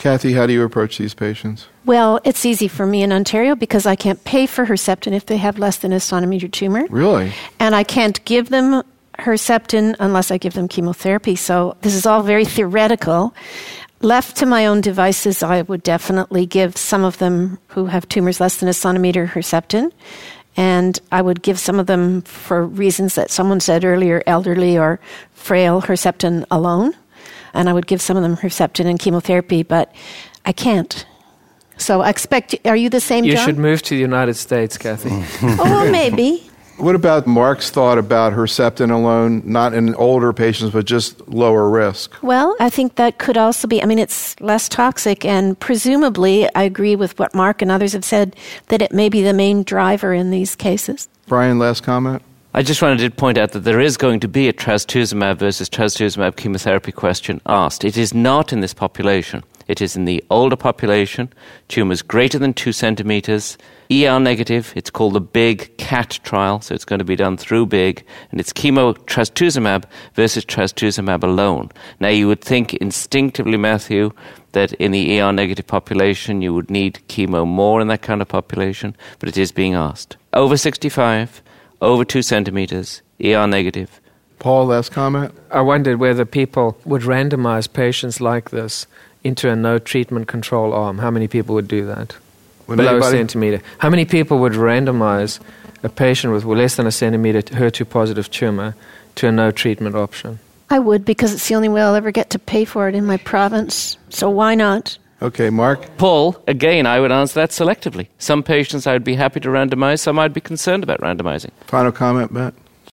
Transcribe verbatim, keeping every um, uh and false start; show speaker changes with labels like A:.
A: Kathy, how do you approach these patients?
B: Well, it's easy for me in Ontario because I can't pay for Herceptin if they have less than a centimeter tumor.
A: Really?
B: And I can't give them Herceptin unless I give them chemotherapy. So this is all very theoretical. Left to my own devices, I would definitely give some of them who have tumors less than a centimeter Herceptin. And I would give some of them for reasons that someone said earlier, elderly or frail, Herceptin alone. And I would give some of them Herceptin and chemotherapy, but I can't. So I expect, are you the same,
C: You
B: John?
C: should move to the United States, Kathy.
B: Oh, well, maybe.
A: What about Mark's thought about Herceptin alone, not in older patients, but just lower risk?
B: Well, I think that could also be, I mean, it's less toxic, and presumably, I agree with what Mark and others have said, that it may be the main driver in these cases.
A: Brian, last comment?
D: I just wanted to point out that there is going to be a trastuzumab versus trastuzumab chemotherapy question asked. It is not in this population. It is in the older population, tumours greater than two centimetres, E R negative. It's called the BIG CAT trial, so it's going to be done through BIG, and it's chemo trastuzumab versus trastuzumab alone. Now, you would think instinctively, Matthew, that in the E R negative population you would need chemo more in that kind of population, but it is being asked. Over sixty-five, over two centimetres, E R negative.
A: Paul, last comment?
C: I wondered whether people would randomize patients like this into a no-treatment control arm. How many people would do that?
A: Would
C: Below
A: anybody?
C: a centimeter. How many people would randomize a patient with less than a centimeter H E R two-positive tumor to a no-treatment option?
B: I would, because it's the only way I'll ever get to pay for it in my province. So why not?
A: Okay, Mark?
D: Paul, again, I would answer that selectively. Some patients I would be happy to randomize, some I'd be concerned about randomizing.
A: Final comment, Matt?